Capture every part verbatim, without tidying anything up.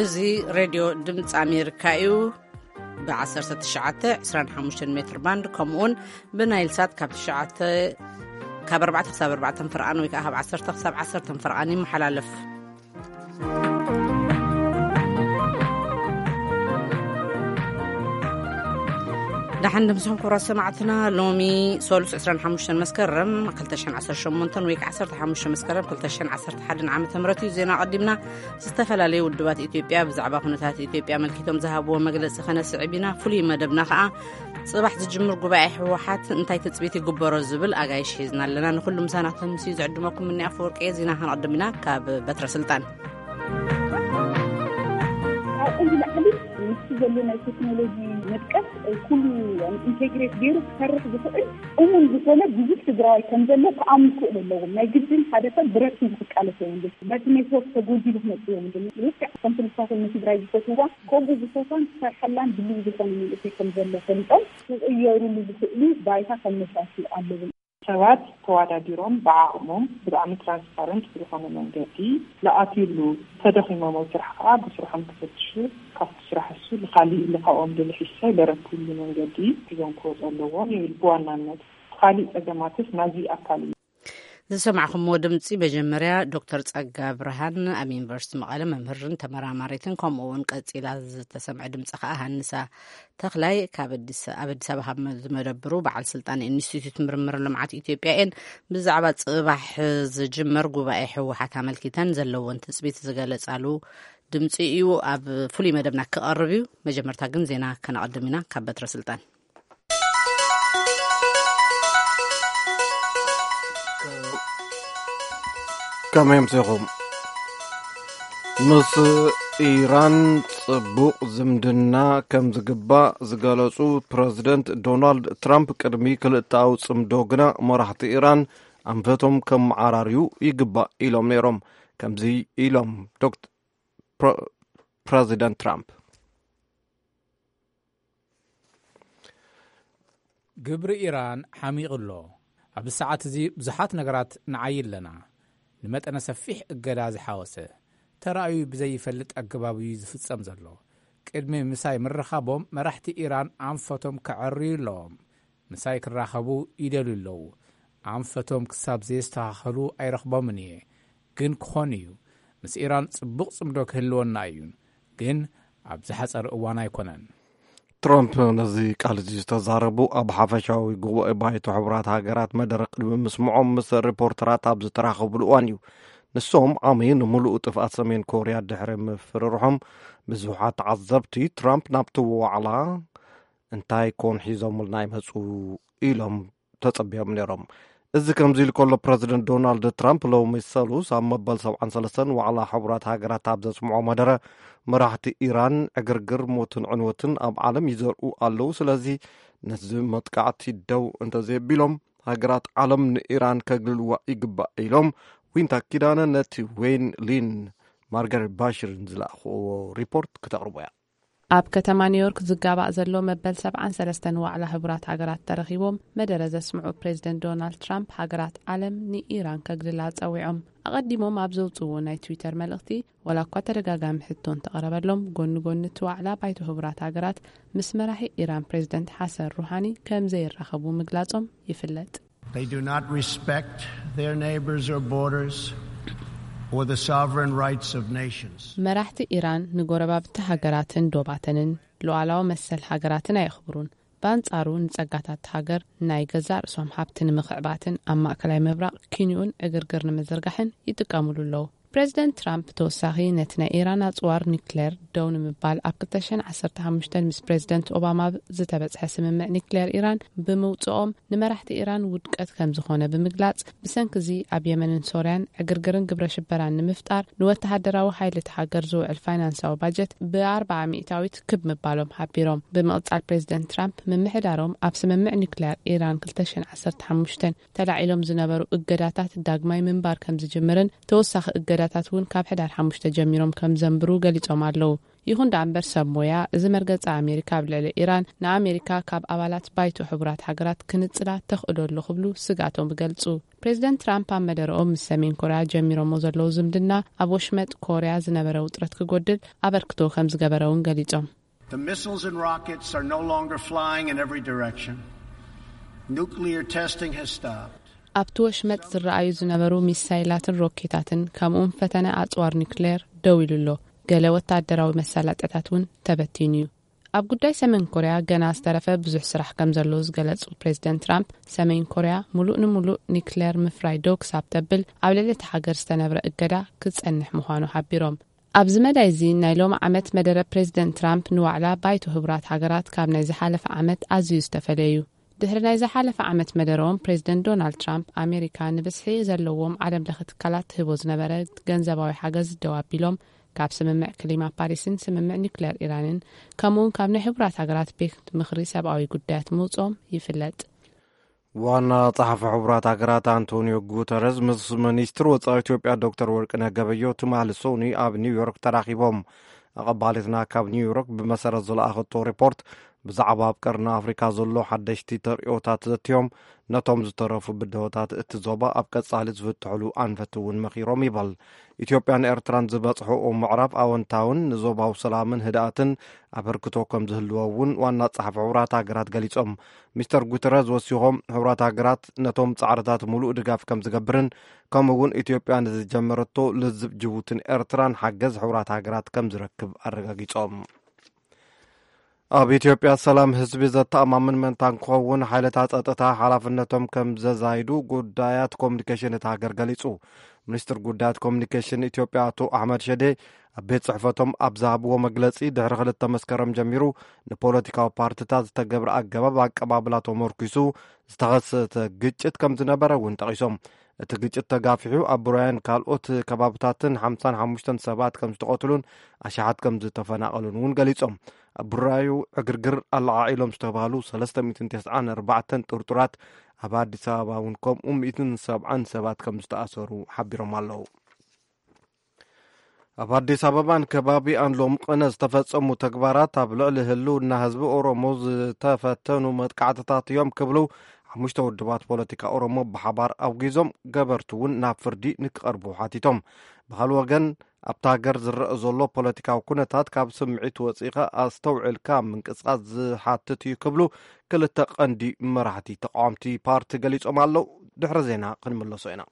እዙي راديو دمጽ أمريكايو بعشرة تشعة عشرين خمسة متر باند كمون بنايل سات كاب تشعة كاب أربعة حساب أربعة فرقان ويكاهب عشرة حساب عشرة فرقاني محلالف دحين دمسهم كورا سمعتنا لومي سولس عشرين خمسة مسكرم كلتشن عشر شمونتن ويك عشرة خمسة مسكرم كلتشن عشرة حد عام تمرتي زينا قدمنا استفلالي ودوات إثيوبيا بزعبا خنتات إثيوبيا ملكيتهم ذهبوا مجلس خنس عبينا فلي مدبنا خا صباح تجمر قبائح وحات انتي تثبيتي قبر الزبل أجايش حزنا لنا نخل مسانات نسيز عندكم مني أفورك إيه زينا هنقدمنا كاب بتر سلطان زلنا التكنولوجي نتكس كل يعني انتجريت غير تفرح بفعل ومن بسنة جزء تجراي كم زلنا كأم كل لو ما جدا حدث برد في على سوين بس ما يسوق تجودي بهنا سوين ليش كم تلصق المتجراي بفتوة كل بفتوة فرحلان بلي بفتوة من اللي كم زلنا فلتان يورو اللي بفتوة بايها كم نشاطي عملهم سواد تواديرهم بعمهم بدعم ترانسبارنت بيخونوا من جدي لأتيلو صدقي ما موترحها بصراحة متفتشوا كفسرح السود خالي اللي قاوم بالحسة بركول من جدي يوم كوز اللوان يلبوانا الناس خالي أجمعتس نازي أكالي زسمعكم ودمتي بجمريا دكتور تصقى برهان أمين برست مقالة ممهرن تمرامريتن كم أون قتيلة تسمع دمت أخاها النساء تخلاي كابدس أبد سبها مدبرو بعد سلطان إنستيتوت مرمر لمعات إثيوبيا إن بزعبات صباح زجمر قبائح وحتى ملكتان زلوان تثبيت زقالت علو دمتي إيو أب فلي مدبنا كأربيو مجمرتا قن زينا كان قدمنا كابتر سلطان كما يمسيهم مس إيران صبوق زمدنا كم زقبا زقالسو بريزيدنت دونالد ترامب كرمي كلتاو صمدوغنا مرحت إيران أنفتهم كم عراريو يقبا إيلوم نيروم كم زي إيلوم دكت بريزيدنت ترامب قبر إيران حميق الله أب الساعة زي بزحات نقرات نعيل لنا لمت أنا سفيح الجلاز حواسه ترى بزي فلت أجبابي في السمزلو كدمي مساي من رخابهم مرحت إيران عنفتهم كعري لهم مساي كرخابو يدلوا له عنفتهم كساب زي استخلوا أي رخبة منيه جن كونيو مس إيران صبغ صمدوك هلون نايون جن عبزحت أرقوانا يكونن ترامب نزي قال جي تزاربو اب حفشاوي غو بايتو حبرات هاجرات مدرق مسمعهم مس ريبورترات ابز تراخبوا الوانيو نسوم عامين ملؤ طفات سمين كوريا دحرم فررهم بزوحات عذبتي ترامب نابتو على انتاي كون حيزوم لنا يمصو إيلهم تصبيهم نيرهم إذا كم زي لكل بريزيدنت دونالد ترامب لو ميسالو سام مبال سبعان سلسن وعلى حبرات هاجرات ابز سمعو مدره مرحت إيران أجرجر موتن عنوتن أب عالم يزرقوا الله سلازي نزم متقعتي الدو انت زي بيلهم هاجرات عالم إيران كجلوا يقبأ إلهم وين تأكيدانا نتي وين لين مارغريت باشر نزلأخو ريبورت كتقربوا ኣብ ከተማ ኒውዮርክ ዝጋባእ ዘሎ መበል ሰብዓን ሰለስተን ዋዕላ ሕቡራት ሃገራት ተረኺቦም መደረ ዘስምዑ ፕሬዚደንት ዶናልድ ትራምፕ ሃገራት ዓለም ንኢራን ከግልላ ፀዊዖም ኣቐዲሞም ኣብ ዘውፅዎ ናይ ትዊተር መልእኽቲ ወላ እኳ ተደጋጋሚ ሕቶን ተቐረበሎም ጎኒ ጎኒ እቲ ዋዕላ ባይቶ ሕቡራት ሃገራት ምስ መራሒ ኢራን ፕሬዚደንት ሓሰን ሩሓኒ ከም ዘይራኸቡ ምግላጾም ይፍለጥ They do not respect their neighbors or borders or the sovereign rights of nations. መራሕቲ ኢራን ንጎረባብቲ ሃገራትን ዶባተንን ሉዓላዊ መሰል ሃገራትን ኣይኽብሩን በአንጻሩ ንጸጋታት ሃገር ናይ ገዛ ርእሶም ሃብቲ ንምኽዕባትን ኣብ ማእከላይ ምብራቕ ኪንዩን እግርግር ንምዝርጋሕን ይጥቀሙሉ ኣለዉ ፕሬዚደንት ትራምፕ ተወሳኺ ነቲ ናይ ኢራን ኣጽዋር ኒክሌር ደው ንምባል ኣብ ክልተ ሺህ ዓሰርተ ሓሙሽተ ምስ ፕሬዚደንት ኦባማ ዝተበጽሐ ስምምዕ ኒክሌር ኢራን ብምውጽኦም ንመራሕቲ ኢራን ውድቀት ከም ዝኾነ ብምግላጽ ብሰንኪ እዚ ኣብ የመንን ሶርያን ዕግርግርን ግብረ ሽበራን ንምፍጣር ንወተሃደራዊ ሓይልቲ ሃገር ዝውዕል ፋይናንሳዊ ባጀት ብኣርባዓ ሚእታዊት ክብ ምባሎም ሓቢሮም ብምቕጻል ፕሬዚደንት ትራምፕ ምምሕዳሮም ኣብ ስምምዕ ኒክሌር ኢራን ክልተ ሺህ ዓሰርተ ሓሙሽተ ተላዒሎም ዝነበሩ እገዳታት ዳግማይ ምንባር ከም ዝጅምርን ተወሳኺ እገዳ ታት ውን ካብ ሕዳር ሓሙሽተ ጀሚሮም ከም ዘንብሩ ገሊጾም ኣለዉ ይኹን ዳንበር ሰብ ሞያ እዚ መርገፂ ኣሜሪካ ኣብ ልዕሊ ኢራን ንኣሜሪካ ካብ ኣባላት ባይቶ ሕቡራት ሃገራት ክንጽላ ተኽእደሉ ክብሉ ስጋቶም ገልጹ። ፕሬዚደንት ትራምፕ ኣብ መደረኦም ምስ ሰሜን ኮርያ ጀሚሮሞ ዘለዉ ዝምድና ኣብ ወሽመጥ ኮርያ ዝነበረ ውጥረት ክጎድል ኣበርክቶ ከም ዝገበረውን ገሊጾም The missiles and rockets are no longer flying in every direction. Nuclear testing has stopped. ኣብቲ ወሽመጥ ዝረኣዩ ዝነበሩ ሚሳይላትን ሮኬታትን ከምኡን ፈተነ ኣጽዋር ኒክሌር ደው ኢሉሎ ገለ ወታደራዊ መሳለጥታት እውን ተበቲኑ እዩ። ኣብ ጉዳይ ሰሜን ኮርያ ገና ዝተረፈ ብዙሕ ስራሕ ከም ዘሎ ዝገለጹ ፕሬዚደንት ትራምፕ ሰሜን ኮርያ ሙሉእ ንሙሉእ ኒክሌር ምፍራይ ዶ ክሳብ ተብል ኣብ ልዕሊ እቲ ሃገር ዝተነብረ እገዳ ክጸንሕ ምዃኑ ሓቢሮም። ኣብዚ መዳይ እዚ ናይ ሎሚ ዓመት መደረ ፕሬዚደንት ትራምፕ ንዋዕላ ባይቶ ሕቡራት ሃገራት ካብ ናይ ዝሓለፈ ዓመት ኣዝዩ ዝተፈለዩ። ድሕሪ ናይ ዝሓለፈ ዓመት መደሮም ፕሬዚደንት ዶናልድ ትራምፕ ኣሜሪካ ንብስሒ ዘለዎም ዓለም ለኸ ትካላት ትህቦ ዝነበረ ገንዘባዊ ሓገዝ ደው ኣቢሎም ካብ ስምምዕ ክሊማ ፓሪስን ስምምዕ ኒክሌር ኢራንን ከምኡውን ካብ ናይ ሕቡራት ሃገራት ቤት ምኽሪ ሰብኣዊ ጉዳያት ምውጾም ይፍለጥ። ዋና ጸሓፊ ሕቡራት ሃገራት አንቶኒዮ ጉተረስ ምስ ሚኒስትር ወጻኢ ኢትዮጵያ ዶክተር ወርቅነህ ገበየሁ ትማሊ ሶኒ ኣብ ኒውዮርክ ተራኺቦም። ኣቐባሊትና ካብ ኒውዮርክ ብመሰረት ዝለኣኸቶ ሪፖርት ብዛዕባ ኣብ ቀርኒ ኣፍሪካ ዘሎ ሓደሽቲ ተርእዮታት ዘትዮም ነቶም ዝተረፉ ብድሆታት እቲ ዞባ ኣብ ቀጻሊ ዝፍትሕሉ ኣንፈት እውን መኺሮም ይበል። ኢትዮጵያን ኤርትራን ዝበጽሕኦ ምዕራብ ኣወንታውን ንዞባዊ ሰላምን ህድኣትን ኣበርክቶ ከም ዝህልዎ እውን ዋና ጸሓፊ ሕቡራት ሃገራት ገሊጾም። ሚስተር ጉተረስ ወሲኾም ሕቡራት ሃገራት ነቶም ጻዕርታት ሙሉእ ድጋፍ ከም ዝገብርን ከምኡ እውን ኢትዮጵያ ንዝጀመረቶ ልዝብ ጅቡትን ኤርትራን ሓገዝ ሕቡራት ሃገራት ከም ዝረክብ ኣረጋጊጾም። ኣብ ኢትዮጵያ ሰላም ህዝቢ ዘተኣማምን መንታ ንክኸውን ሓይልታት ጸጥታ ሓላፍነቶም ከም ዘዛይዱ ጉዳያት ኮሚኒኬሽን እቲ ሃገር ገሊጹ። ሚኒስትር ጉዳያት ኮሚኒኬሽን ኢትዮጵያ ኣቶ ኣሕመድ ሸዴ ኣብ ቤት ጽሕፈቶም ኣብ ዝሃብዎ መግለጺ ድሕሪ ክልተ መስከረም ጀሚሩ ንፖለቲካዊ ፓርቲታት ዝተገብረ ኣገባብ ኣቀባብላ ተመርኪሱ ዝተኸሰተ ግጭት ከም ዝነበረ እውን ጠቒሶም። እቲ ግጭት ተጋፊሑ ኣብ ቡራያን ካልኦት ከባብታትን ሓምሳን ሓሙሽተ ሰባት ከም ዝተቐትሉን ኣሽሓት ከም ዝተፈናቐሉን እውን ገሊጾም። ኣብ ቡራዩ ዕግርግር ኣለዓኢሎም ዝተባሃሉ ሰለስተ ሚእትን ትስዓን ኣርባዕተን ጥርጡራት ኣብ ኣዲስ ኣበባ እውን ከምኡ ሚእትን ሰብዓን ሰባት ከም ዝተኣሰሩ ሓቢሮም ኣለዉ። ኣብ ኣዲስ ኣበባን ከባቢኣን ሎም ቅነ ዝተፈጸሙ ተግባራት ኣብ ልዕሊ ህልውና ህዝቢ ኦሮሞ ዝተፈተኑ መጥቃዕትታት እዮም ክብሉ ሓሙሽተ ውድባት ፖለቲካ ኦሮሞ ብሓባር ኣውጊዞም ገበርቱ እውን ናብ ፍርዲ ንክቐርቡ ሓቲቶም። ብኻልእ ወገን ኣብቲ ሃገር ዝረአ ዘሎ ፖለቲካዊ ኩነታት ካብ ስምዒት ወፂኻ ኣስተውዒልካ ምንቅስቓስ ዝሓትት እዩ ክብሉ ክልተ ቀንዲ መራሕቲ ተቃዋምቲ ፓርቲ ገሊጾም ኣለዉ። ድሕሪ ዜና ክንምለሶ ኢና።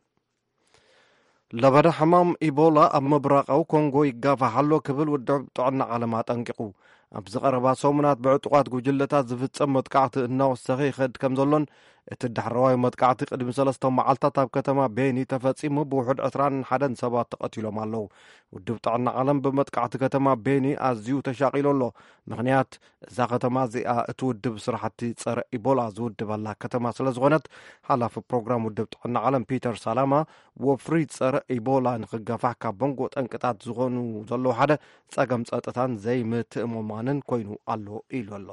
ለበዳ ሕማም ኢቦላ ኣብ ምብራቃዊ ኮንጎ ይጋፋሕ ኣሎ ክብል ውድብ ጥዕና ዓለም ኣጠንቂቑ። ኣብ ዝቐረባ ሰሙናት ብዕጡቋት ጉጅለታት ዝፍጸም መጥቃዕቲ እናወሰኺ ይኸድ ከም ዘሎን እቲ ዳሕረዋይ መጥቃዕቲ ቅድሚ ሰለስተ መዓልታት ኣብ ከተማ ቤኒ ተፈጺሙ ብውሑድ ዕስራን ሓደን ሰባት ተቐቲሎም ኣለዉ። ውድብ ጥዕና ዓለም ብመጥቃዕቲ ከተማ ቤኒ ኣዝዩ ተሻቒሉ ኣሎ። ምክንያት እዛ ከተማ እዚኣ እቲ ውድብ ስራሕቲ ጸረ ኢቦላ ዝውድበላ ከተማ ስለ ዝኾነት ሓላፊ ፕሮግራም ውድብ ጥዕና ዓለም ፒተር ሳላማ ወፍሪ ጸረ ኢቦላ ንክገፋሕ ካብ ቦንጎ ጠንቅጣት ዝኾኑ ዘለዉ ሓደ ጸገም ጸጥታን ዘይምትእምማንን ኮይኑ ኣሎ ኢሉ ኣሎ።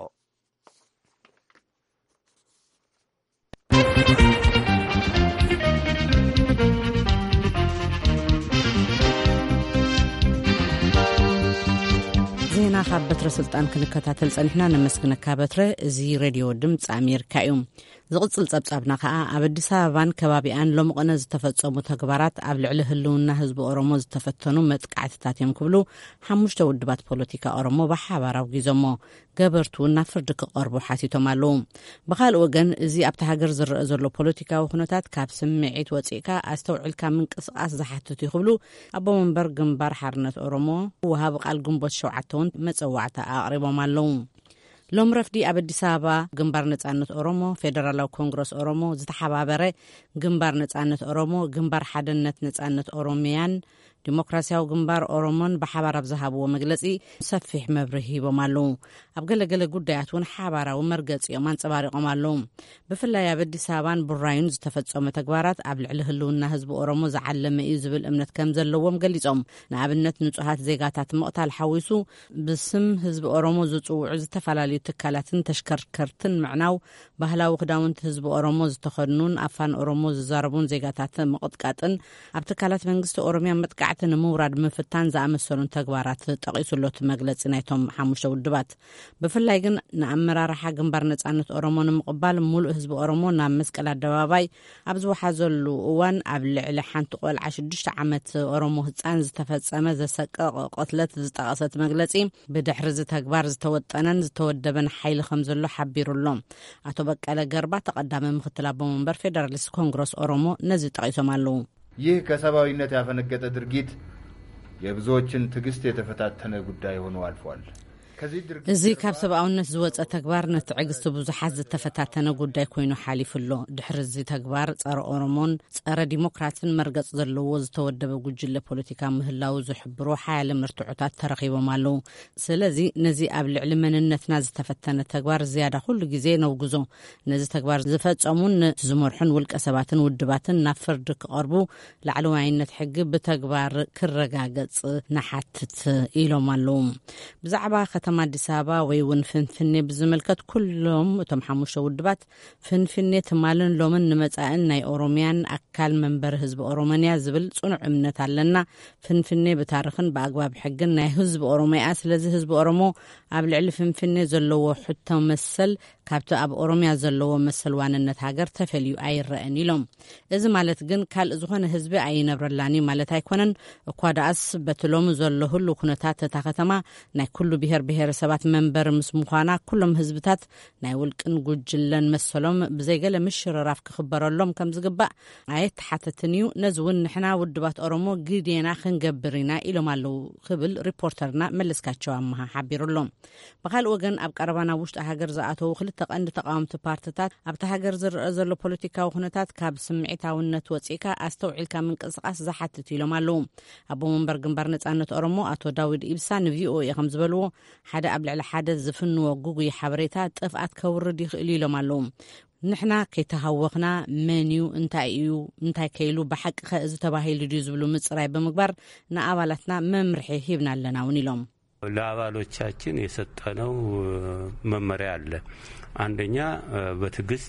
ዜና ካብ በትረ ስልጣን ክንከታተል ጸኒሕና ነመስግነካ በትረ። እዚ ሬድዮ ድምፂ ኣሜሪካ እዩ። ዝቕጽል ጸብጻብና ከዓ ኣብ ኣዲስ ኣበባን ከባቢኣን ሎሚ ቅነ ዝተፈጸሙ ተግባራት ኣብ ልዕሊ ህልውና ህዝቢ ኦሮሞ ዝተፈተኑ መጥቃዕትታት እዮም ክብሉ ሓሙሽተ ውድባት ፖለቲካ ኦሮሞ ብሓባር ኣውጊዞሞ ገበርቱ ናብ ፍርዲ ክቐርቡ ሓቲቶም ኣለዉ። ብኻልእ ወገን እዚ ኣብቲ ሃገር ዝረአ ዘሎ ፖለቲካዊ ኩነታት ካብ ስምዒት ወፂእካ ኣስተውዒልካ ምንቅስቓስ ዝሓትት እዩ ክብሉ ኣቦ መንበር ግንባር ሓርነት ኦሮሞ ወሃብ ቃል ግንቦት ሸውዓተ እውን መፀዋዕታ ኣቕሪቦም ኣለዉ። ሎም ረፍዲ ኣብ ኣዲስ ኣበባ ግንባር ነጻነት ኦሮሞ፣ ፌደራላዊ ኮንግረስ ኦሮሞ፣ ዝተሓባበረ ግንባር ነጻነት ኦሮሞ፣ ግንባር ሓድነት ነጻነት ኦሮሚያን ዲሞክራሲያዊ ግንባር ኦሮሞን ብሓባር ኣብ ዝሃብዎ መግለጺ ሰፊሕ መብርሂ ሂቦም ኣለዉ። ኣብ ገለገለ ጉዳያት እውን ሓባራዊ መርገፂኦም አንጸባሪቖም ኣለዉ። ብፍላይ ኣብ ኣዲስ ኣበባን ቡራዩን ዝተፈጸሙ ተግባራት ኣብ ልዕሊ ህልውና ህዝቢ ኦሮሞ ዝዓለመ እዩ ዝብል እምነት ከም ዘለዎም ገሊጾም ንኣብነት ንጹሃት ዜጋታት ምቕታል ሓዊሱ ብስም ህዝቢ ኦሮሞ ዝጽውዑ ዝተፈላለዩ ትካላትን ተሽከርከርትን ምዕናው፣ ባህላዊ ክዳውንቲ ህዝቢ ኦሮሞ ዝተኸድኑን ኣፋን ኦሮሞ ዝዛረቡን ዜጋታት ምቕጥቃጥን ኣብ ትካላት መንግስቲ ኦሮሚያ መጥቃዕቲ ኣርባዕተ ንምውራድ ምፍታን ዝኣመሰሉን ተግባራት ጠቂሱሎት መግለፂ ናይቶም ሓሙሽተ ውድባት ብፍላይ ግን ንኣመራርሓ ግንባር ነጻነት ኦሮሞ ንምቕባል ሙሉእ ህዝቢ ኦሮሞ ናብ መስቀል ኣደባባይ ኣብ ዝወሓዘሉ እዋን ኣብ ልዕሊ ሓንቲ ቆልዓ ሽዱሽተ ዓመት ኦሮሞ ህፃን ዝተፈጸመ ዘሰቀቕ ቆትለት ዝጠቐሰት መግለፂ ብድሕሪ ዚ ተግባር ዝተወጠነን ዝተወደበን ሓይሊ ከም ዘሎ ሓቢሩሎም ኣቶ በቀለ ገርባ ተቀዳሚ ምክትል አቦ መንበር ፌደራሊስት ኮንግረስ ኦሮሞ ነዚ ጠቂሶም አለው። ይህ ከሰብአዊነት ያፈነገጠ ድርጊት የብዙዎችን ትግስት የተፈታተነ ጉዳይ ሆኖ አልፏል። እዚ ካብ ሰብኣውነት ዝወፀ ተግባር ነትዕግስቲ ብዙሓት ዝተፈታተነ ጉዳይ ኮይኑ ሓሊፍሎ ድሕሪ እዚ ተግባር ጸረ ኦሮሞን ጸረ ዲሞክራትን መርገጽ ዘለዎ ዝተወደበ ጉጅለ ፖለቲካ ምህላው ዝሕብሩ ሓያለ ምርትዑታት ተረኺቦም ኣለው። ስለዚ ነዚ ኣብ ልዕሊ መንነትና ዝተፈተነ ተግባር ዝያዳ ኩሉ ግዜ ነውግዞ ነዚ ተግባር ዝፈጸሙን ዝመርሑን ውልቀ ሰባትን ውድባትን ናብ ፍርዲ ክቐርቡ ላዕለዋይነት ሕጊ ብተግባር ክረጋገጽ ንሓትት ኢሎም ኣለው። ብዛዕባ ከተማ አዲስ አበባ ወይ ውን ፍንፍኔ ብዝመልከት ኩሎም እቶም ሓሙሽተ ውድባት ፍንፍኔ ትማልን ሎምን ንመጻእን ናይ ኦሮሚያን ኣካል መንበር ህዝቢ ኦሮሞንያ ዝብል ጽኑዕ እምነት ኣለና። ፍንፍኔ ብታሪኽን ብኣግባብ ሕግን ናይ ህዝቢ ኦሮሞያ ስለዚ ህዝቢ ኦሮሞ ኣብ ልዕሊ ፍንፍኔ ዘለዎ ሕቶ መሰል ካብቲ ኣብ ኦሮሚያ ዘለዎ መሰል ዋንነት ሃገር ተፈልዩ ኣይረአን ኢሎም። እዚ ማለት ግን ካልእ ዝኾነ ህዝቢ ኣይነብረላኒ ማለት ኣይኮነን እኳ ዳኣስ በትሎም ዘሎ ሁሉ ኩነታት እታ ከተማ ናይ ኩሉ ብሄር ብሄረሰባት መንበር ምስ ምዃና ኩሎም ህዝብታት ናይ ውልቅን ጉጅለን መሰሎም ብዘይገለ ምሽርራፍ ክኽበረሎም ከም ዝግባእ ኣየተሓተትን እዩ። ነዚ እውን ንሕና ውድባት ኦሮሞ ግዴና ክንገብር ኢና ኢሎም ኣለው ክብል ሪፖርተርና መለስካቸው ኣመሃ ሓቢሩሎም። ብካልእ ወገን ኣብ ቀረባና ውሽጢ ሃገር ዝኣተው ክልተ ቀንዲ ተቃወምቲ ፓርቲታት ኣብቲ ሃገር ዝረአ ዘሎ ፖለቲካዊ ኩነታት ካብ ስምዒታውነት ወፂካ ኣስተውዒልካ ምንቅስቃስ ዝሓትት ኢሎም ኣለው። ኣቦ መንበር ግንባር ነጻነት ኦሮሞ ኣቶ ዳዊድ ኢብሳ ንቪኦኤ ከም ዝበልዎ ሓደ ኣብ ልዕሊ ሓደ ዝፍንዎ ጉጉይ ሓበሬታ ጥፍኣት ከውርድ ይኽእል ኢሎም ኣለው። ንሕና ከይተሃወኽና መንዩ እንታይ እዩ እንታይ ከይሉ ብሓቂ እዚ ተባሂሉ ድዩ ዝብሉ ምጽራይ ብምግባር ንኣባላትና መምርሒ ሂብና ኣለና እውን ኢሎም። ለአባሎቻችን የሰጠነው መመሪያ አለ። አንደኛ በትግስት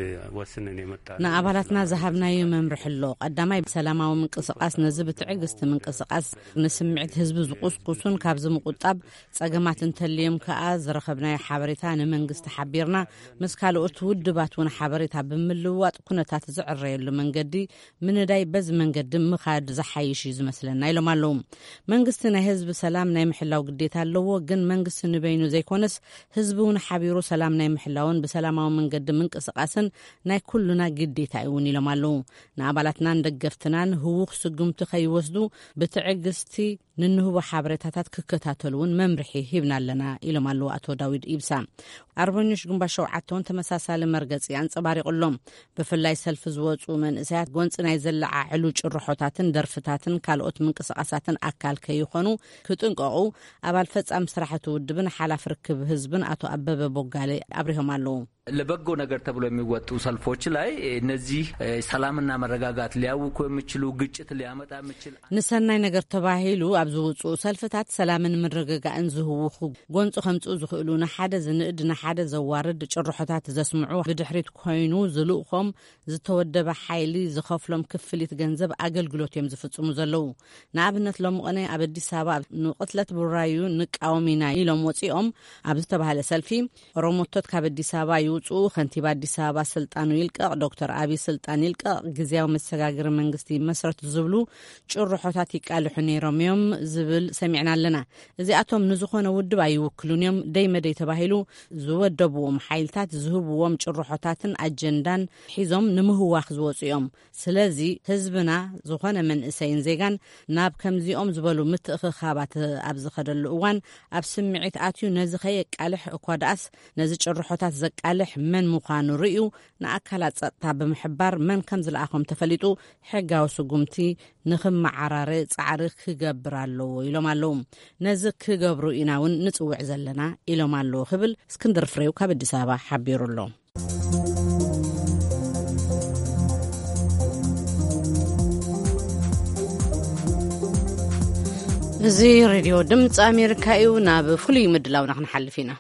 ወስነን የመጣነው ንአባላትና ዝሃብናዩ መምርሕሎ ቀዳማይ ሰላማዊ ምንቅስቃስ ነዚ ብትዕግስቲ ምንቅስቃስ ንስምዒት ህዝቢ ዝቁስቁሱን ካብ ዝምቁጣብ ጸገማት እንተልዮም ከኣ ዝረኸብናዮ ሓበሬታ ንመንግስቲ ሓቢርና ምስ ካልኦት ውድባት እውን ሓበሬታ ብምልዋጥ ኩነታት ዝዕረየሉ መንገዲ ምንዳይ በዚ መንገዲ ምኻድ ዝሓይሽ ዝመስለና ኢሎም ኣለው። መንግስቲ ናይ ህዝቢ ሰላም ናይ ምሕላው ግዴታ ኣለዎ። ግን መንግስቲ ንበይኑ ዘይኮነስ ህዝቢ እውን ሓቢሩ ሰላም ናይ ላውን በሰላማዊ መንገዲ ምንቅስቃስን ናይ ኩሉና ግዴታ እውን ኢሎም ኣለው። ንኣባላትና እንደገፍትናን ህውኽ ስጉምቲ ከይወስዱ ብትዕግስቲ ንንህቦ ሓበሬታታት ክከታተሉን መምርሒ ሂብና ኣለና ኢሎም ኣለው ኣቶ ዳዊድ ኢብሳ። አርበኞች ግንባር ሸውዓተውን ተመሳሳሊ መርገፂ አንጸባሪቁሎም ብፍላይ ሰልፊ ዝወፁ መንእሰያት ጎንፂ ናይ ዘለዓዕሉ ጭርሖታትን ደርፍታትን ካልኦት ምንቅስቃሳትን አካል ከይኾኑ ክጥንቀቁ ኣባል ፈጻሚ ስራሕቲ ውድብን ሓላፍ ርክብ ህዝብን አቶ አበበ ቦጋለ አብሪሆም ኣለው። ለበጎ ነገር ተብሎ የሚወጡ ሰልፎች ላይ እነዚህ ሰላምና መረጋጋት ሊያውኩ የሚችሉ ግጭት ሊያመጣ የሚችል ንሰናይ ነገር ተባሂሉ ኣብ ዝውፁ ሰልፍታት ሰላምን ምርግጋእን ዝህውኹ ጎንፁ ከምፁ ዝኽእሉ ንሓደ ዝንእድ ንሓደ ዘዋርድ ጭርሖታት ዘስምዑ ብድሕሪት ኮይኑ ዝልኡኾም ዝተወደበ ሓይሊ ዝኸፍሎም ክፍሊት ገንዘብ ኣገልግሎት እዮም ዝፍጽሙ ዘለው። ንኣብነት ሎሚ ቆነ ኣብ አዲስ አበባ ንቅትለት ብራዩ ንቃወሚና ኢሎም ወፂኦም ኣብ ዝተባሃለ ሰልፊ ኦሮሞቶት ካብ አዲስ አበባ ይውፁ ከንቲባ አዲስ አበባ ስልጣኑ ይልቀቅ ዶክተር አብይ ስልጣን ይልቀቅ ግዚያዊ መሰጋገሪ መንግስቲ መስረት ዝብሉ ጭርሖታት ይቃልሑ ነይሮም እዮም ዝብል ሰሚዕና ኣለና። እዚኣቶም ንዝኾነ ውድብ ኣይውክሉን እዮም ደይ መደይ ተባሂሉ ዝወደብዎም ሓይልታት ዝህብዎም ጭርሖታትን አጀንዳን ሒዞም ንምህዋኽ ዝወፁ እዮም። ስለዚ ህዝብና ዝኾነ መንእሰይን ዜጋን ናብ ከምዚኦም ዝበሉ ምትእኽኻባት ኣብ ዝኸደሉ እዋን ኣብ ስምዒት ኣትዩ ነዚ ኸየቃልሕ እኳ ዳኣስ ነዚ ጭርሖታት ዘቃልሕ መን ምዃኑ ርዩ ንኣካላት ጸጥታ ብምሕባር መን ከም ዝለኣኾም ተፈሊጡ ሕጋዊ ስጉምቲ ንኽመዓራረ ጻዕሪ ክገብር ኣለዎ ኢሎም ኣለው። ነዚ ክገብሩ ኢና እውን ንጽውዕ ዘለና ኢሎም ኣለው ክብል እስክንድር ፍሬው ካብ አዲስ አበባ ሓቢሩሎ። እዚ ሬድዮ ድምፂ ኣሜሪካ እዩ። ናብ ፍሉይ ምድላውና ክንሓልፍ ኢና።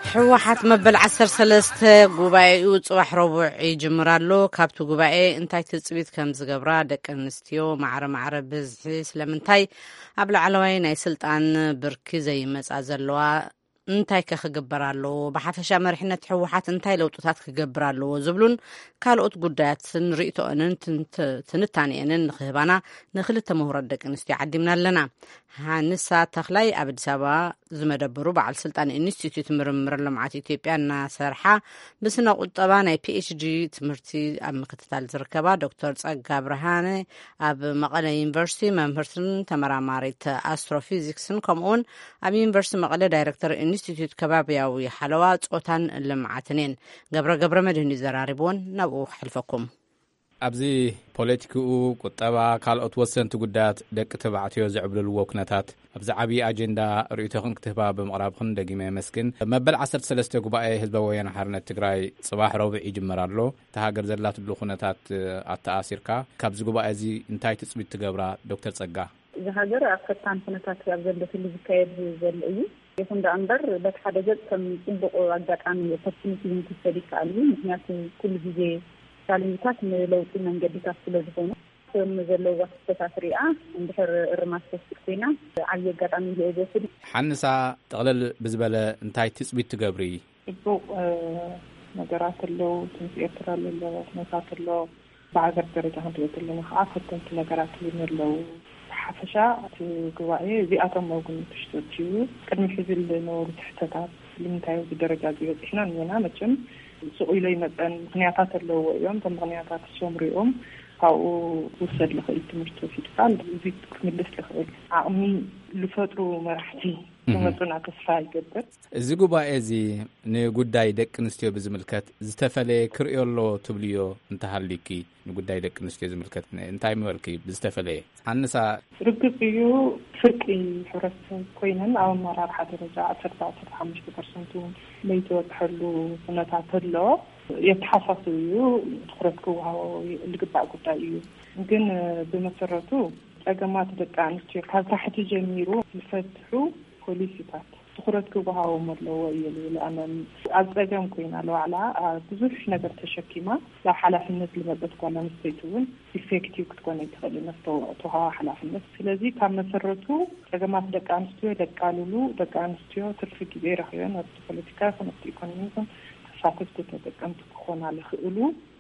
ሕወሓት መበል ዓሰርተ ሰለስተ ጉባኤኡ ጽባሕ ረቡዕ ይጅምራሎ ካብቲ ጉባኤ እንታይ ትጽቢት ከም ዝገብራ ደቂ ኣንስትዮ ማዕረ ማዕረ ብዝሒ ስለምንታይ ኣብ ላዕለዋይ ናይ ስልጣን ብርኪ ዘይመጻ ዘለዋ እንታይ ክግበር ኣለዎ ብሓፈሻ መሪሕነት ሕወሓት እንታይ ለውጥታት ክገብር ኣለዎ ዝብሉን ካልኦት ጉዳያትን ርእይቶኦንን ትንታኔአንን ንኽህባና ንክልተ ምሁራት ደቂ ኣንስትዮ ዓዲምና ኣለና ሃንሳ ተኽላይ ኣብ ኣዲስ ኣበባ ዝመደበሩ በዓል ስልጣን ኢንስቲትዩት ምርምር ልምዓት ኢትዮጵያ እናሰርሓ ብስነ ቁጠባ ናይ ፒኤችዲ ትምህርቲ ኣብ ምክትታል ዝርከባ ዶክተር ጸጋ ብርሃነ ኣብ መቐለ ዩኒቨርሲቲ መምህርትን ተመራማሪት ኣስትሮፊዚክስን ከምኡውን ኣብ ዩኒቨርሲቲ መቐለ ዳይሬክተር ኢንስቲትዩት ከባቢያዊ ሓለዋ ጾታን ልምዓትን እየን ገብረ ገብረ መድህን ዘራሪብዎን ናብኡ ሕልፈኩም ኣብዚ ፖለቲክኡ ቁጠባ ካልኦት ወሰንቲ ጉዳያት ደቂ ተባዕትዮ ዝዕብልልዎ ኩነታት ኣብዚ ዓብዪ ኣጀንዳ ርእይቶኽን ክትህባ ብምቕራብኽን ደጊመ የመስግን መበል ዓሰርተ ሰለስተ ጉባኤ ህዝባዊ ወያነ ሓርነት ትግራይ ጽባሕ ረቡዕ ይጅመር ኣሎ እቲ ሃገር ዘላትሉ ኩነታት ኣተኣሲርካ ካብዚ ጉባኤ እዚ እንታይ ትጽቢት ትገብራ ዶክተር ጸጋ እዚ ሃገር ኣብ ፈታን ኩነታት ኣብ ዘለትሉ ዝካየድ ዘሎ እዩ ይኹን እምበር በቲ ሓደ ገጽ ከም ጽቡቕ ኣጋጣሚ ኦፖርቹኒቲ ክውሰድ ይከኣል እዩ ምክንያቱ ኩሉ ግዜ ሳልሚታት ንለውጢ መንገድታት ስለ ዝኾኑ ከም ዘለዎ ክስተታት ሪኣ እንድሕር እርማት ተስክቲና ዓብዪ ኣጋጣሚ ዝወስድ ሓንሳ ጠቕለል ብዝበለ እንታይ ትጽቢት ትገብሪ ጽቡቕ ነገራት ኣለዉ ትንሲ ኤርትራ ኣለዎ ኩነታት ኣለዎ ብሃገር ደረጃ ክንሪኦ ከለና ከዓ ፈተንቲ ነገራት ኣለዉ ሓፈሻ እቲ ጉባኤ እዚኣቶም መጉን ትሽተትዩ ቅድሚ ሕዚ ዝነበሩ ትሕተታት ንምንታይ ኣብዚ ደረጃ ዝበፅሕና ንና መቸም ስቑኢሎ ይመፀን ምክንያታት ኣለዎ እዮም እቶም ምክንያታት እሶም ሪኦም ካብኡ ውሰድ ልኽእል ትምህርቲ ወሲድካ እዚ ክምልስ ልኽእል ዓቕሚ ዝፈጥሩ መራሕቲ ክመፁና ተስፋ ይገብር እዚ ጉባኤ እዚ ንጉዳይ ደቂ ኣንስትዮ ብዝምልከት ዝተፈለየ ክርእዮ ኣሎ ትብልዮ እንተሃሊኪ ንጉዳይ ደቂ ኣንስትዮ ዝምልከት እንታይ ምበልኪ ብዝተፈለየ ሓንሳ ርግፅ እዩ ፍርቂ ሕብረተሰብ ኮይነን ኣብ ኣመራርሓ ደረጃ ዓሰርተ ዓሰርተ ሓሙሽተ ፐርሰንት ለይተወጥሐሉ ኩነታት ኣሎ የተሓሳስብ እዩ ትኩረት ክወሃቦ ዝግባእ ጉዳይ እዩ ግን ብመሰረቱ ፀገማት ደቂ ኣንስትዮ ካብ ታሕቲ ጀሚሩ ዝፈትሑ ፖሊሲታት ትኩረት ክወሃቦም ኣለዎ እዩ ዝብለ ኣብ ፀገም ኮይና ለዋዕላ ብዙሕ ነገር ተሸኪማ ናብ ሓላፍነት ዝመፀት ጓል ኣንስተይቲ እውን ኢፌክቲቭ ክትኮን ትኽእል ነስተውሃባ ሓላፍነት ስለዚ ካብ መሰረቱ ፀገማት ደቂ ኣንስትዮ ደቃልሉ ደቂ ኣንስትዮ ትርፊ ግዜ ረኺበን ኣብቲ ፖለቲካ ይኹን ኣብቲ ኢኮኖሚ ይኹን ተሳተፍቲ ተጠቀምቲ ክኾና ዝኽእሉ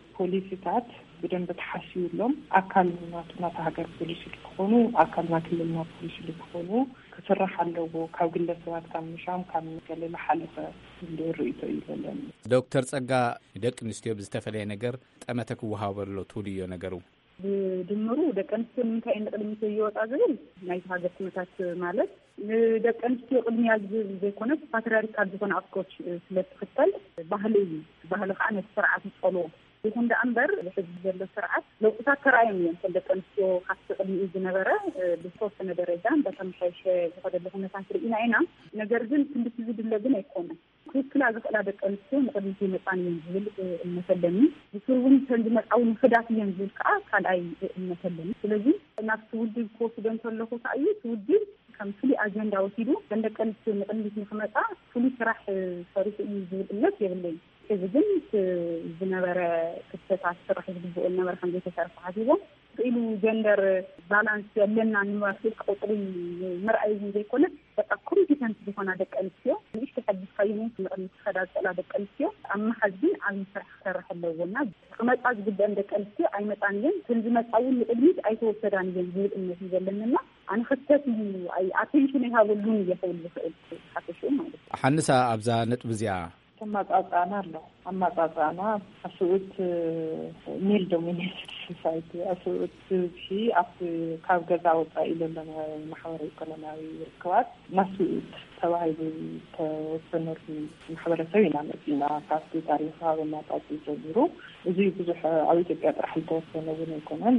ፖሊሲታት ብደንብ ተሓሲቡሎም ኣካል ናቱናት ሃገር ፖሊሲ ክኾኑ ኣካልና ክልልና ፖሊሲ ክኾኑ ክስራሕ ኣለዎ ካብ ግለሰባት ካብ ምሻም ካብ ገለለ ሓለፈ ርእይቶ እዩ ዘለኒ ዶክተር ጸጋ ደቂ ኣንስትዮ ብዝተፈለየ ነገር ጠመተ ክወሃበሎ ትውልዮ ነገሩ ብድምሩ ደቂ ኣንስትዮ ንምንታይ ንቅድሚት ይወጣ ዝብል ናይ ሃገር ኩነታት ማለት ንደቂ ኣንስትዮ ቅድሚያ ዝብል ዘይኮነስ ፓትርያርካል ዝኾነ ኣፍኮች ስለትኽተል ባህሊ እዩ ባህሊ ከዓ ነቲ ስርዓት ይጸልዎ ይኹን እምበር ሕዚ ዘሎ ስርዓት ለውጥታት ተራእዮም እዮም ደቂ ኣንስትዮ ካብቲ ቅድሚኡ ዝነበረ ብተወሰነ ደረጃ እንዳተመሓየሸ ዝኸደሉ ኩነታት ርኢና ኢና ነገር ግን ክንድቲ ዝድለ ግን ኣይኮነን ክክላ ዝኽእላ ደቂ ኣንስትዮ ንቅድሚት ይመፃን እዮም ዝብል እመሰለኒ ብስሩውን ዝመፃው ንክዳት እዮም ዝብል ከዓ ካልኣይ እመሰለኒ ስለዚ ናብቲ ውድብ ክወስዶ እንተለኹ ከዓ እዩ እቲ ውድብ ከም ፍሉይ ኣጀንዳ ወሲዱ ደቂ ኣንስትዮ ንቅድሚት ንክመፃ ፍሉይ ስራሕ ሰሪሑ እዩ ዝብል እምነት የብለይ እዚ ግን ዝነበረ ክስተታት ስራሕ ዝግብኦ ነበረ ከም ዘይተሰርሐ ሓሲቦም ኢሉ ጀንደር ባላንስ ያለና ንማስል ቁጥሪ ምርኣይ ዘይኮነ በቃ ኮምፒተንት ዝኾና ደቂ ኣንስትዮ ንእሽቶ ሓዲስ ካይኑ ንቅድሚት ከዳ ዘላ ደቂ ኣንስትዮ ኣብ መሓዝን ኣብ ስራሕ ክሰርሕ ኣለዎና ክመፃ ዝግበአን ደቂ ኣንስትዮ ኣይመፃን እየን ክንዚ መፃውን ንቅድሚት ኣይተወሰዳን እየን ዝብል እምነት ዘለንና ኣነ ክስተት እዩ ኣይ ኣቴንሽን ይሃበሉን እየኽብል ዝኽእል ሓፈሹ ማለት ሓንሳ ኣብዛ ነጥብ እዚኣ ተማጻጻና ኣሎ ኣማጻጻና ኣስኡት ሜል ዶሚኔትድ ሶሳይቲ ኣስኡት ሲ ኣብ ካብ ገዛ ወፃኢ ለለና ማሕበራዊ ኢኮኖሚያዊ ርክባት ናስኡት ተባሂሉ ተወሰነሉ ማሕበረሰብ ኢና መፂና ካብቲ ታሪኻዊ ማጣፂ ጀሚሩ እዚ ብዙሕ ኣብ ኢትዮጵያ ጥራሕ ዝተወሰነ እውን ኣይኮነን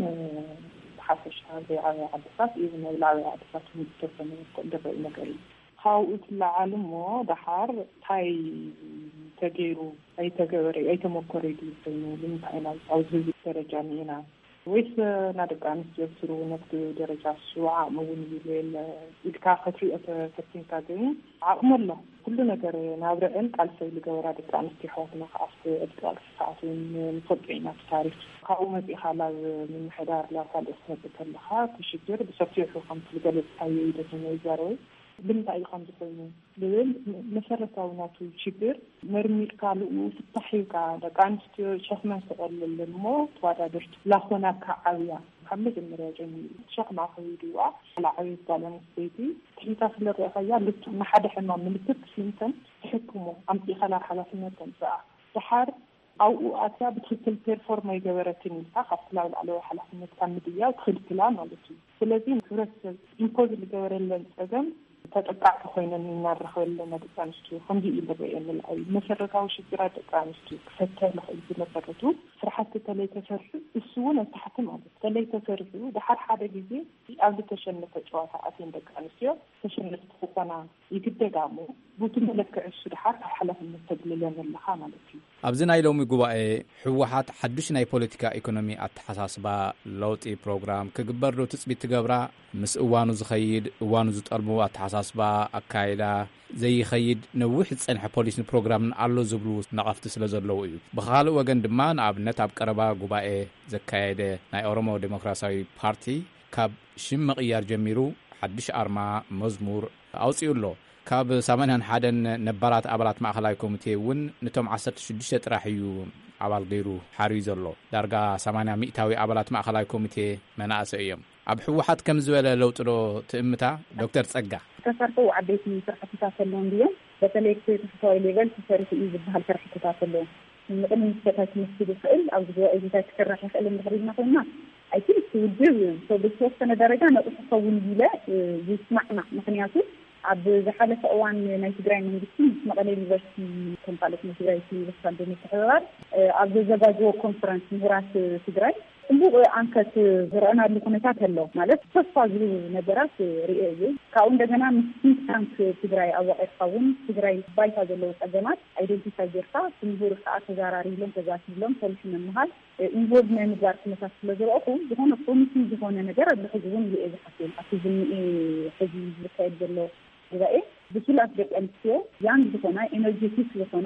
ብሓፈሻ ዘይዓበየ ዓድታት እዩ መብላዕበየ ዓድታት ዝተወሰነ ዝርአዩ ነገር እዩ ካብኡ ትለዓል እሞ ድሓር እንታይ ተገይሩ ኣይተገበረ ኣይተሞከረ እዩ ኮይኑ ንምንታይ ኢና ኣብዚ ደረጃ ንኢና ወይስ ናደቃንስ ጀብስሩ ነፍስ ደረጃ ሱዓ መውን ይብል ይልካ ከትሪ ተፈቲንካ ግን አቅሞላ ሁሉ ነገር ናብረን ቃልሰይ ልገበራ ደቃንስ ይሖትና አፍተ እድቃል ሰዓቱን ፈጥሪና ታሪክ ካው መጽሐላ ምን ሕዳር ላ ካልስ ተከለኻ ትሽግር በሰፊሑ ከም ትገለጽ ታየይደት ነው ይዛረው ብምንታይ ይኸም ዝኾኑ ልብል መሰረታዊ ናቱ ችግር መርሚር ካልኡ ፍታሒካ ደቂ ኣንስትዮ ሸኽመን ተቐልልን እሞ ተወዳደርቲ ላኾናካ ዓብያ ካብ መጀመርያ ጀሚሩ ሸኽማ ከይድዋ ላዓብይ ጓል ኣንስተይቲ ትሒታ ስለርአኸያ ልቱ ንሓደ ሕማም ምልክት ሲምተም ትሕክሞ ኣምፂኻ ናብ ሓላፍነት ተምፅኣ ድሓር ኣብኡ ኣትያ ብትክክል ፔርፎርም ኣይገበረትን ኢልካ ካብቲ ናብ ላዕለዋ ሓላፍነት ካብ ምድያው ትኽልክላ ማለት እዩ። ስለዚ ሕብረተሰብ ኢምፖዝ ዝገበረለን ፀገም ተጠቃዕ ኮይነን እናረኸበለን ደቂ ኣንስትዮ ከምዚ ይልበየን ልዓይ መሰረታዊ ሽግራት ደቂ ኣንስትዮ ክፈተህ ልኽእል ዝነበረቱ ስራሕቲ ተለይ ተሰርሑ እሱ እውን ኣስታሕቲ ማለት ተለይ ተሰርሑ ድሓር ሓደ ግዜ ኣብ ዝተሸነፈ ጨዋታ ኣትየን ደቂ ኣንስትዮ ተሸነፍቲ ክኾና ይግደዳሞ ብቱ መለክዕ እሱ ድሓር ካብ ሓላፍነት ተግልለን ኣለኻ ማለት እዩ። ኣብዚ ናይ ሎሚ ጉባኤ ሕወሓት ሓዱሽ ናይ ፖለቲካ ኢኮኖሚ ኣተሓሳስባ ለውጢ ፕሮግራም ክግበር ዶ ትፅቢት ትገብራ ምስ እዋኑ ዝኸይድ እዋኑ ዝጠልሙ ኣተሓሳስባ ኣካይዳ ዘይኸይድ ነዊሕ ዝፀንሐ ፖሊስን ፕሮግራምን ኣሎ ዝብሉ ነቐፍቲ ስለ ዘለዉ እዩ። ብኻልእ ወገን ድማ ንኣብነት ኣብ ቀረባ ጉባኤ ዘካየደ ናይ ኦሮሞ ዴሞክራሲያዊ ፓርቲ ካብ ሽም ምቕያር ጀሚሩ ሓዱሽ ኣርማ መዝሙር ኣውፅኡ ኣሎ። ካብ ሰማንያን ሓደን ነባራት ኣባላት ማእኸላዊ ኮሚቴ እውን ነቶም ዓሰርተ ሽዱሽተ ጥራሕ እዩ ኣባል ገይሩ ሓርዩ ዘሎ። ዳርጋ ሰማንያ ሚእታዊ ኣባላት ማእኸላዊ ኮሚቴ መናእሰይ እዮም። ኣብ ሕወሓት ከም ዝበለ ለውጢ ዶ ትእምታ ዶክተር ፀጋ? ተሰርሑ ዓበይቲ ስራሕትታት ኣለዎም ድዮም በተለይ ተፈታዊ ሌቨል ተሰርሑ እዩ ዝበሃል ስራሕትታት ኣለዎም ንቅድሚ ምስተታት መስጊድ ይኽእል ኣብ ጉባኤታት ክስራሕ ይኽእል እንድሕሪና ኮይና ኣይቲ ትውድብ ብተወሰነ ደረጃ ነጥሑ ክኸውን ኢለ ይስማዕና። ምክንያቱ ኣብ ዝሓለፈ እዋን ናይ ትግራይ መንግስቲ ምስ መቐለ ዩኒቨርሲቲ ከምካለት ናይ ትግራይ ዩኒቨርሲቲ እንደሚተሕባር ኣብ ዘዘጋጀዎ ኮንፈረንስ ምሁራት ትግራይ ጽቡቕ አንከት ዝረአናሉ ኩነታት ኣሎ ማለት ተስፋ ዝህቡ ነገራት ርኤ እዩ። ካብኡ እንደገና ምስ ታንክ ትግራይ ኣዋቂርካውን ትግራይ ባይታ ዘለዎ ፀገማት አይደንቲፋይ ጌርካ ምሁር ከዓ ተዘራሪሎም ተዛሲሎም ሶሉሽን ንምሃል ኢንቮልቭ ናይ ምግባር ኩነታት ስለዝረአኹ ዝኾነ ፕሮሚሲንግ ዝኾነ ነገር ኣብ ሕዚ እውን ይእ ዝሓስብ ኣብቲ ዝኒኤ ሕዚ ዝካየድ ዘሎ ጉባኤ ብሱላት ደቂ ኣንስትዮ ያን ዝኾና ኤነርጄቲክ ዝኾና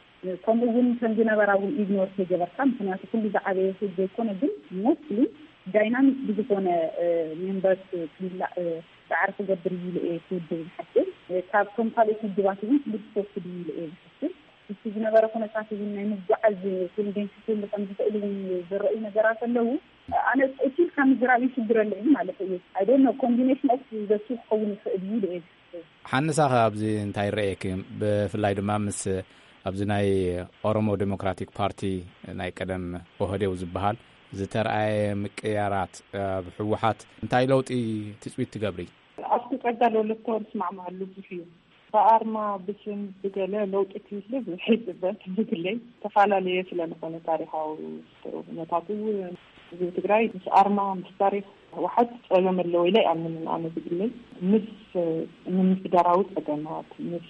ከምኡውን ከም ዝነበራ እውን ኢግኖር ተገበርካ ምክንያቱ ኩሉ ዝዓበየ ህዝቢ ዘይኮነ ግን ሞስትሊ ዳይናሚክ ብዝኾነ ሜምበርስ ክምላእ ዳዕሪ ክገብር እዩ ኢለ ትውድብ ዝሓስብ ካብቶም ካልኦት ውድባት እውን ክልተ ተወስድ እዩ ኢለ ዝሓስብ እቲ ዝነበረ ኩነታት እውን ናይ ምጓዓዝ ቴንደንሲ ከም ዝኽእል እውን ዝረአዩ ነገራት ኣለዉ። ኣነ እቲል ካብ ምዝራብ ይሽግር ኣሎ እዩ ማለት እዩ። ኣይ ዶንት ኖ ኮምቢኔሽን ኦፍ ዘሱ ክኸውን ይኽእል እዩ ኢለ ሓንሳኸ ኣብዚ እንታይ ይረአየክም ብፍላይ ድማ ምስ ኣብዚ ናይ ኦሮሞ ዴሞክራቲክ ፓርቲ ናይ ቀደም ኦህዴው ዝበሃል ዝተርኣየ ምቅያራት ኣብ ሕወሓት እንታይ ለውጢ ትፅቢት ትገብሪ? ኣብቲ ቀዳል ወለተወል ስማዕማዕሉ ብዙሕ እዩ። በኣርማ ብስም ብገለ ለውጢ ትምስል ዝሕዝበት ብግለይ ተፈላለየ ስለዝኾነ ታሪካዊ ነታቱ ትግራይ ምስ ኣርማ ምስ ታሪክ ሕወሓት ፀገም ኣለዎ ኢለ ይኣምን ኣነ ብግለይ ምስ ምምሕዳራዊ ፀገማት ምስ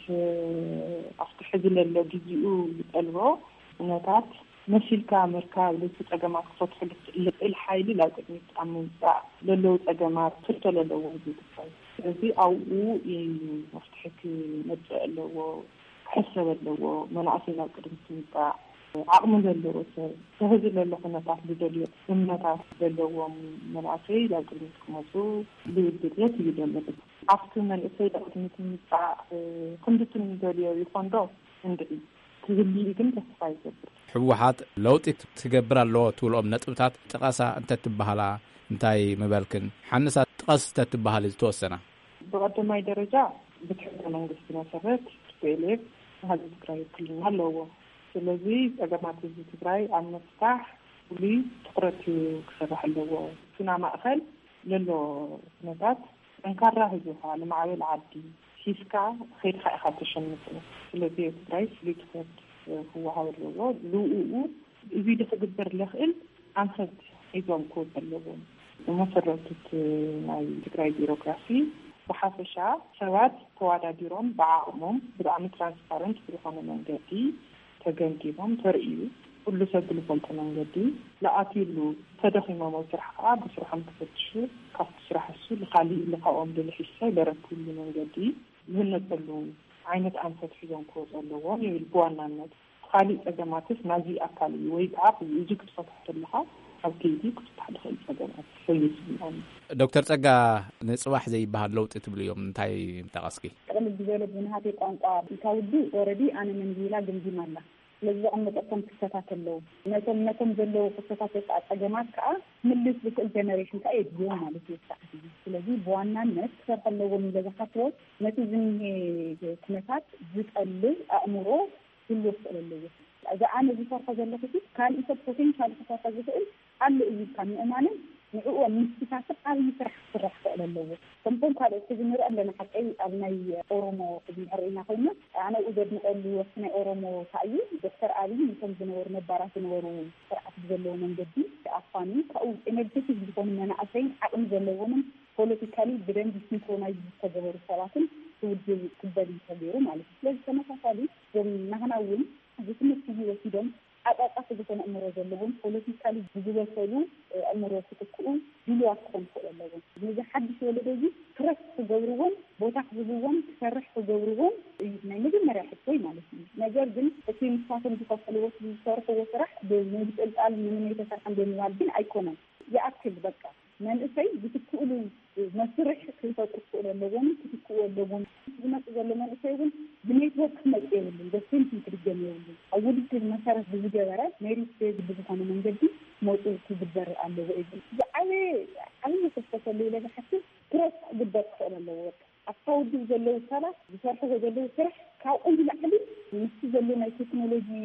ኣብቲ ሕዚ ዘሎ ግዚኡ ዝጠልቦ ኩነታት መሲልካ ምርካብ ልቲ ፀገማት ክፈትሑ ልኽእል ሓይሊ ናብ ቅድሚት ኣብ ምምፃእ ዘለዉ ፀገማት ክፍተል ኣለዎ ዝትፋይ ስለዚ ኣብኡ መፍትሒ ክመፅእ ኣለዎ ክሕሰብ ኣለዎ መናእሰይ ናብ ቅድሚት ምምፃእ ዓቕሚ ዘለዎ ሰብ ተህዚ ዘሎ ኩነታት ዝደልዮ እምነታት ዘለዎም መናእሰይ ናብ ቅድሚት ክመፁ ብድልየት እዩ ዘለዎ ኣብቲ መንእሰይ ናብ ቅድሚት ምምፃእ ክንድትን ደልዮ ይኾን ዶ እንድዒ ትህሊ ግን ተስፋ ይገብር። ሕወሓት ለውጢ ትገብር ኣለዎ ትብልኦም ነጥብታት ጥቀሳ እንተትበሃላ እንታይ ምበልክን? ሓንሳ ጥቀስ እንተትበሃል ዝተወሰና ብቀዳማይ ደረጃ ብትሕተ መንግስቲ መሰረት ፒኤልኤፍ ህዝቢ ትግራይ ክልልና ኣለዎ። ስለዚ ፀገማት ህዝቢ ትግራይ ኣብ መፍታሕ ፍሉይ ትኩረት ክሰርሕ ኣለዎ። ሱና ማእኸል ዘሎ ኩነታት ጠንካራ ህዝብካ ንማዕበል ዓዲ ሒዝካ ከይድካ ኢኻ ተሸንፍ። ስለዚ ትግራይ ፍሉይ ትኩረት ክወሃብ ኣለዎ። ልኡኡ እዚ ክግበር ዝኽእል ኣንፈት ሒዞም ክወፅ ኣለዎም። መሰረትት ናይ ትግራይ ቢሮክራሲ ብሓፈሻ ሰባት ተወዳዲሮም ብዓቕሞም ብጣዕሚ ትራንስፓረንት ብዝኾነ መንገዲ ተገንዲቦም ተርእዩ كل سبب لفلت منجدي لأكيلو تدخل ما مصرح عاد بصرح متفتشو كاف بصرح السو لخالي لقاوم للحسة لرد كل منجدي هن تلون عينة أنفت في يوم كوز اللوان يلبوانا النت خالي أجمعتس نازي أكالي ويقعب يجيك تفتح لها أو كيدي كتفتح لخالي أجمعتس سيس بيان دكتور تسقى نصباح زي بهاد لوط تبلي يوم نتاي متقاسكي قبل الديفلوب من هذه القنطة تودي أوريدي أنا من زيلا جنبي مالا لذا أنا بقوم كسرات اللو نتم نتم زلوا كسرات الأجمعات كأ من اللي في الجنريشن كأي بيوم على كل ساعة لذي بوانا الناس كسرت اللو من ذا خطوة نتيجة كنفات زت اللو أمره كله في اللو إذا أنا بفرق زلوا كتير كان إذا بروتين كان بفرق زلوا على اللي كان أمانة نقول مستفاد على مسرح مسرح على اللو كمتم قال استجمر أننا حق أي أبناء أورمو في هرينا قلنا أنا أقدر نقول لي وسنا أورمو تأيي دكتور علي مثل جنور نبارة جنورو سرعة زلوا من جدي أفاني أو إنجتي بيكون من أنا أصين أقوم زلوا من politically بدن بسنتونايز تجارب سلاسل توجه كبري تجارب مالك لذا كما قالي يوم نحن أول جسمنا تيجي وسيدهم أبقى بكون أمور زلون politically بجوا سلو أمور تكون دلوا أكثر سلون إذا حد شو لديه فرح تجاربهم بوتاح تجاربهم فرح تجاربهم ما نجد مرة حتى مالك نجار جن في مسافة تفصلوا وصارت وصرح بنجد الآن من يتفهم بالمالدين أيقونة يأكل بقى من الشيء بتقولوا مسرح كيف تقول اللون تقول اللون ما تقول لما الشيء بنيت وقت ما يقولون بس انت ترجمون اول شيء مسرح بالجواره ميري ستيج بتكون من جدي موضوع تبدر على وجه على على تفصل لي حتى تروح بالضبط على اللون الصوت زلوا سلا بشرح زلوا سرح كاو عندي لحد مستزلنا التكنولوجي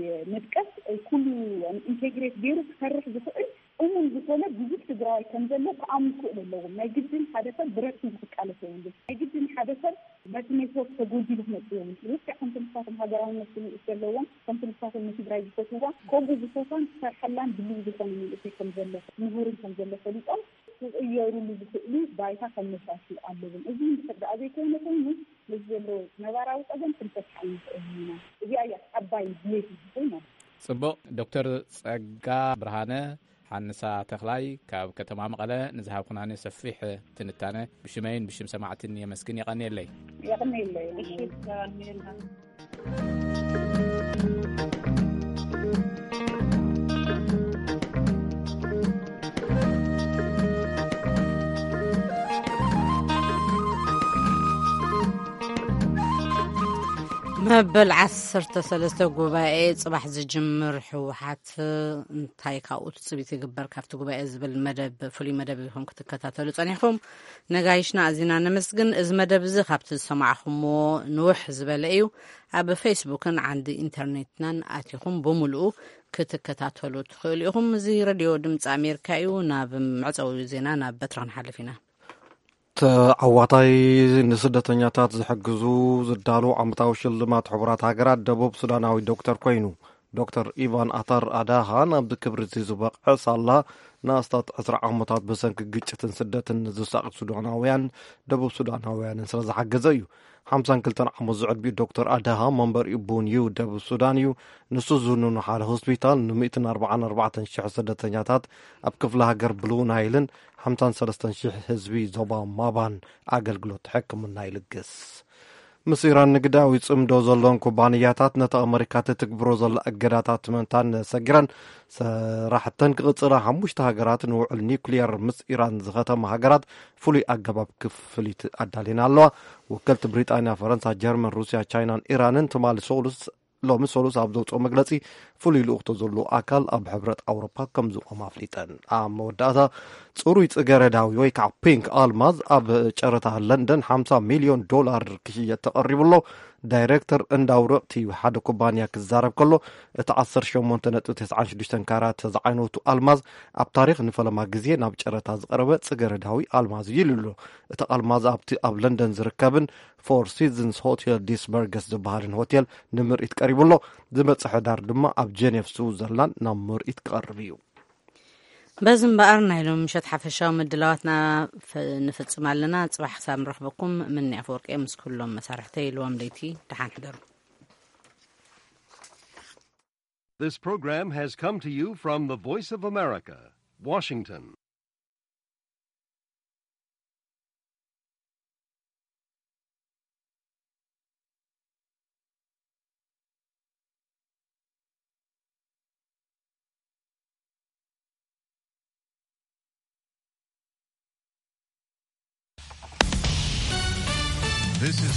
نتقص كل انتجريت بيرو تفرح بفعل أمم بسولة بيجيك تدراي كم زلوا كأم كل اللون ما يجدين حدثا برأسي بكالة سوين ما يجدين حدثا بس ما يسوق تجودي له نسيون ليش كم تنصاف هذا راون نسيون يسلون كم تنصاف النسي دراي بسوتوا كم بسوتان فرحلان بلي بسوتان من الشيء كم زلوا نهورين كم زلوا فليتهم يورون اللي بسؤلي بايتا كم نسافي عندهم إذن بسبب هذا كونه كونه لزلوا نوارا وقدم تنفتح عندنا إذا أيه أباي بيت بسوينا صبوا دكتور تسقى برهانة حنسا تخلاي كاب كتما مقالة نزهاب قناني سفيح تنتانة بشمين بشم سماعتني مسكين يغني اللي يغني اللي يغني اللي مبل عسرت سلسة قبائي صباح زجمر حوحات انتاي كاوت صبيتي قبر كافتو قبائي زبل مدب فلي مدب يهم كتكتاتلو صانيحكم نقايشنا أزينا نمسقن إز مدب زي خابت السماعكم ونوح زبل ايو أب فيسبوكن عندي انترنتنا آتيكم بملؤ كتكتاتلو تخيليهم زي راديو دمت أمريكا ايو ناب معزو زينا ناب بتران حالفينا عواطاي نسدتኛታት ዝሕግዙ ዝዳሉ ዓመታዊ ሽልማት ሕቡራት ሃገራት ደቡብ ሱዳናዊ ዶክተር ኮይኑ ዶክተር ኢቫን አታር አዳሃን ኣብ ክብሪ ዝበቕዐ ሳላ ናስታት عشرة ዓመታት በሰንኪ ግጭትን ስደትን ዝሳቅቱ ሱዳናውያን ደቡብ ሱዳናውያን ስለ ዝሓገዘ እዩ خمسة وخمسين ዓመት ዝዕድሚ ዶክተር አዳሃ መንበር ኢቡን ዩ ደቡብ ሱዳን እዩ ንሱ ዝውንኑ ሓደ ሆስፒታል ን144 ሺሕ ስደተኛታት ኣብ ክፍለ ሃገር ብሉ ናይልን خمسة وخمسين ሺሕ ህዝቢ ዞባ ማባን ኣገልግሎት ሕክምና ይልግስ ምስ ኢራን ንግዳዊ ጽምዶ ዘለዎን ኩባንያታት ነቲ ኣሜሪካ ትግብሮ ዘላ እገዳታት መንታን ሰጊረን ስራሕተን ክቕፅላ ሓሙሽተ ሃገራት ንውዕል ኒውክሊየር ምስ ኢራን ዝኸተማ ሃገራት ፍሉይ ኣገባብ ክፍሊት ኣዳሊና ኣለዋ ወከልቲ ብሪጣንያ ፈረንሳ ጀርመን ሩስያ ቻይናን ኢራንን ትማሊ ሶሉስ ሎሚ ሶሉስ ኣብ ዘውፅኦ መግለፂ ፍሉይ ልኡኽቶ ዘሎ ኣካል ኣብ ሕብረት ኣውሮፓ ከም ዝቆም ኣፍሊጠን ኣብ መወዳእታ ጽሩይ ጽገረዳዊ ወይ ከዓ ፒንክ ኣልማዝ ኣብ ጨረታ ለንደን خمسة ሚልዮን ዶላር ክሽየጥ ተቐሪቡሎ ዳይሬክተር እንዳውረቕቲ ሓደ ኩባንያ ክዛረብ ከሎ እቲ عشرة وثمانية فاصلة تسعة وستة ካራት ዝዓይነቱ ኣልማዝ ኣብ ታሪክ ንፈለማ ግዜ ናብ ጨረታ ዝቐረበ ጽገረዳዊ ኣልማዝ ይልሎ እቲ ኣልማዝ ኣብቲ ኣብ ለንደን ዝርከብን ፎር ሲዝንስ ሆቴል ዲስበርግስ ዝበሃልን ሆቴል ንምርኢት ቀሪቡሎ ዝመጽእ ሕዳር ድማ ኣብ ጀኔቭ ስዊዘርላንድ ናብ ምርኢት ክቐርብ እዩ بزن بقرنا لهم مشات حفشة مدلواتنا نفتصم لنا صباح حساب نرحبكم من أفورك أمس كلهم مسارحتي لوام ليتي تحان حضروا This program has come to you from the Voice of America, Washington. This is